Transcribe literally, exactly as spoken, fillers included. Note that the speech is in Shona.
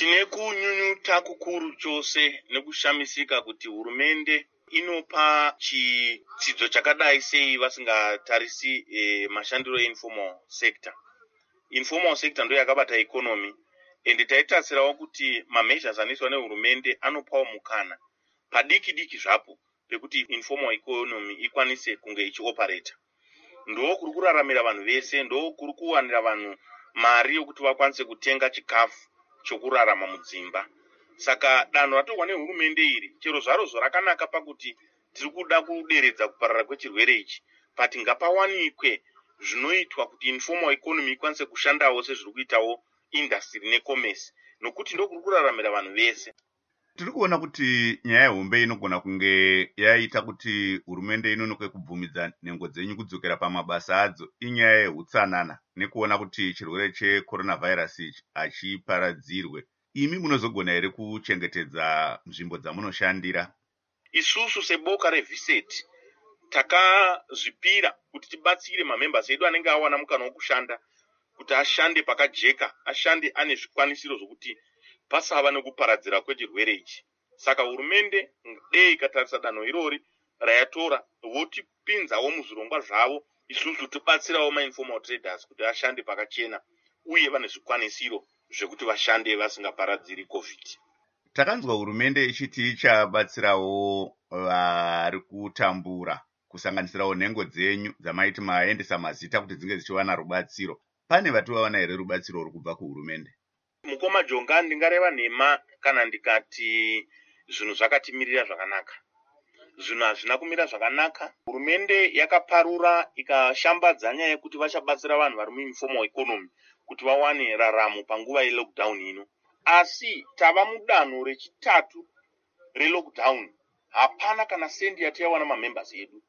Tine kunyunyuta kukuru chose nekushamisika kuti hurumende inopa chidzidzo chakadai sei vasingatarisi e, mashandiro einformal sector. Informal sector ndo yakabata economy and taitarisirawo kuti mameasures anoiswa nehurumende anopawo mukana padiki diki zvapo pekuti informal economy ikwanise kunge ichioperate. Ndo kuri kuraramira vanhu vese, ndo kuri kuwanira vanhu mari yokuti vakwanise kutenga chikafu chokurarama mudzimba. Saka danho ratorwa nehurumende iri chero zvaro zvakanaka pakuti tiri kuda kuderedza kuparara kwechirwere ichi, pati ngapawanikwe zvinoitwa kuti informal economy ikwanise kushandawo sezviri kuitawo industry necommerce, nokuti ndo kuri kuraramira vanhu vese. Tiri kuona kuti nyaya yehombe inogona kunge yaita kuti hurumende inonoke kubvumidza nhengo dzenyu kudzokera pamabasa adzo inyaya yehutsanana nekuona kuti chirwere checoronavirus hachiparadzirwe. Imi munozogona here kuchengetedza nzvimbo dzamunoshandira? Isusu seboka reViseti takazvipira kuti tibatsire mamembers edu anenge awana mukana wokushanda kuti ashande pakajeka, ashande ane zvikwanisiro zvokuti pasava nekuparadzira kwechirwere ichi. Saka hurumende dei ikatarisa danho irori rayatora votipinzawo muzvirongwa zvavo, isusu tibatsirawo mainformal traders kuti ashande pakachena uye vane zvikwanisiro zvekuti vashande vasingaparadziri COVID. Takanzwa hurumende ichiti ichabatsirawo vari kutambura kusanganisirawo nhengo dzenyu dzamaiti maendesa mazita kuti dzinge dzichiwana rubatsiro. Pane vatowana here rubatsiro ruri kubva kuhurumende? Mukoma Jonga, ndingareva nhema kana ndikati zvinhu zvakatimirira zvakanaka. Zvinhu hazvina kumira zvakanaka. Hurumende yakaparura ikashambadza nyaya yekuti vachabatsira vanhu vari muinformal economy kuti vawane raramo panguva yelockdown ino. Asi tava mudanho rechitatu relockdown, hapana kana sendi yatawana mamembers edu.